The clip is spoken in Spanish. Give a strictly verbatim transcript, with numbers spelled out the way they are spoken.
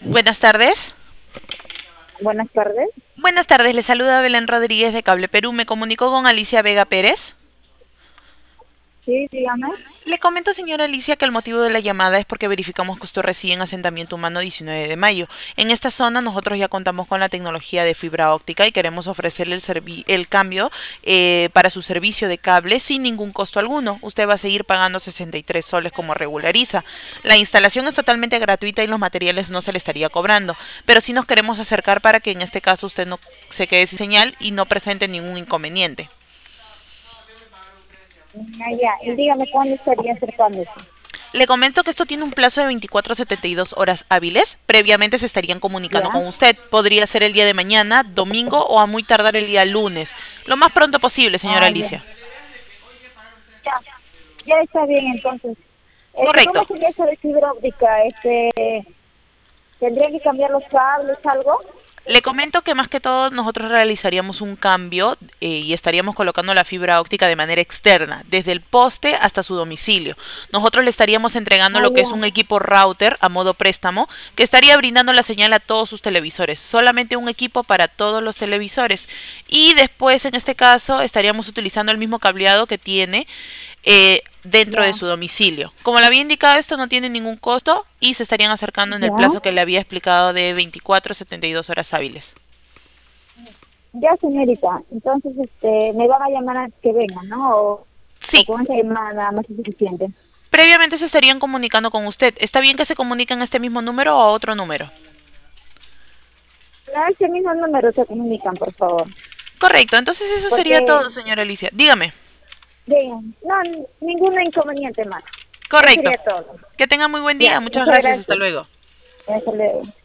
Buenas tardes. Buenas tardes. Buenas tardes, le saluda Belén Rodríguez de Cable Perú. Me comunico con Alicia Vega Pérez. Sí, dígame. Le comento, señora Alicia, que el motivo de la llamada es porque verificamos que usted reside en asentamiento humano diecinueve de mayo. En esta zona nosotros ya contamos con la tecnología de fibra óptica y queremos ofrecerle el, servi el cambio eh, para su servicio de cable sin ningún costo alguno. Usted va a seguir pagando sesenta y tres soles como regulariza. La instalación es totalmente gratuita y los materiales no se le estaría cobrando, pero sí nos queremos acercar para que en este caso usted no se quede sin señal y no presente ningún inconveniente. Ah, ya. Y dígame cuándo estaría acercándose. Le comento que esto tiene un plazo de veinticuatro a setenta y dos horas hábiles. Previamente se estarían comunicando Ya. con usted. Podría ser el día de mañana, domingo o a muy tardar el día lunes. Lo más pronto posible, señora Ah, ya. Alicia. Ya, ya está bien entonces. Este, ¿cómo Correcto. sería eso de fibra óptica? Este, ¿tendría que cambiar los cables, algo? Le comento que más que todo nosotros realizaríamos un cambio eh, y estaríamos colocando la fibra óptica de manera externa, desde el poste hasta su domicilio. Nosotros le estaríamos entregando Ah, lo que es ya. un equipo router a modo préstamo que estaría brindando la señal a todos sus televisores, solamente un equipo para todos los televisores. Y después, en este caso, estaríamos utilizando el mismo cableado que tiene eh, dentro de Ya. su domicilio. Como le había indicado, esto no tiene ningún costo y se estarían acercando en el Ya. plazo que le había explicado de veinticuatro a setenta y dos horas hábiles. Ya, señorita. Entonces, este, me van a llamar a que vengan, ¿no? O, o Sí, con esa llamada nada más es suficiente. previamente se estarían comunicando con usted. ¿Está bien que se comuniquen a este mismo número o a otro número? A ese mismo número se comunican, por favor. Correcto, entonces eso sería todo, Porque, señora Alicia. Dígame. bien, no, ningún inconveniente más. Eso Correcto. sería todo. Que tenga muy buen día. Ya, Muchas muchas gracias. Hasta gracias. luego. Hasta luego.